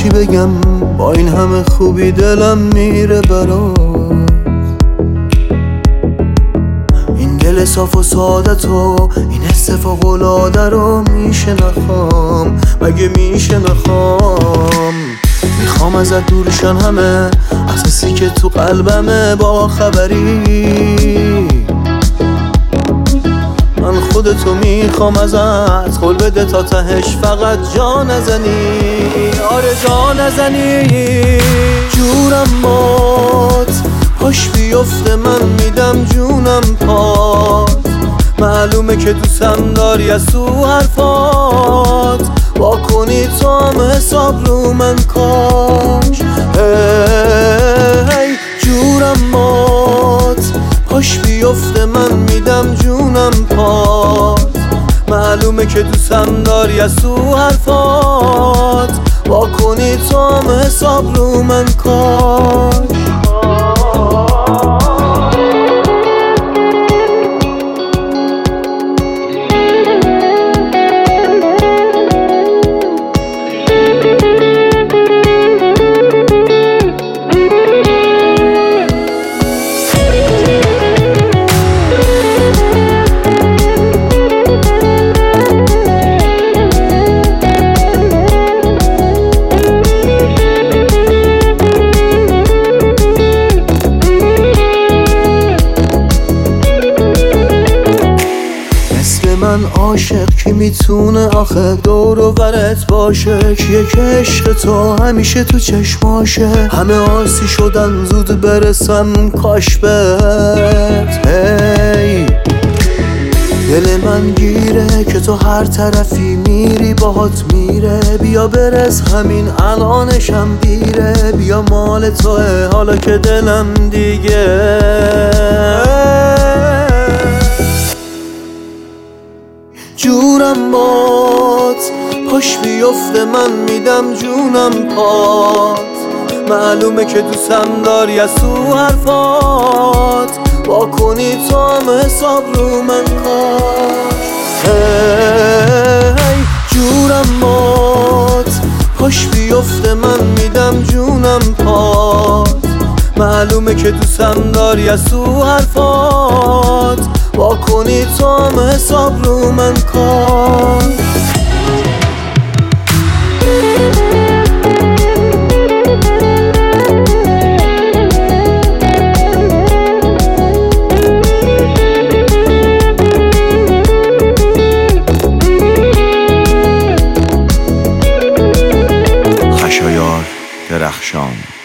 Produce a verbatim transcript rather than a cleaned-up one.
چی بگم با این همه خوبی دلم میره برات. این دل صاف و ساده و این حس فوق‌العاده رو میشه نخوام، مگه میشه نخوام؟ میخوام ازت دورشن همه احساسی که تو قلبمه با خبری. من خودتو میخوام ازت قول بده تا تهش فقط جا نزنی، آره جا نزنی. جورم باد پاش بیفته من میدم جونم پات، معلومه که دوستم داری از تو حرفات، با کنی تو هم حساب رو من کاش. هی جورم باد پاش بیفته من میدم جونم پات، معلومه که دوستم داری از تو حرفات، با کنی تو هم حساب رو من کاش. من عاشق کی میتونه آخه دور و برت باشه؟ کیه که عشق تو همیشه تو چشماشه؟ همه آسی شدن زود برسم کاش بهت. هی دل من گیره که تو هر طرفی میری باهات میره، بیا برس همین الانشم دیره، بیا مال توه حالا که دلم دیگه. جورم باد پاش بیفته من میدم جونم پات، معلومه که دوستم داری از تو حرفات، با کنی تو هم حساب رو من کاش. هی جورم باد پاش بیفته من میدم جونم پات، معلومه که دوستم داری از تو حرفات، با کنی تو هم حساب رو من کاش. خشایار درخشان.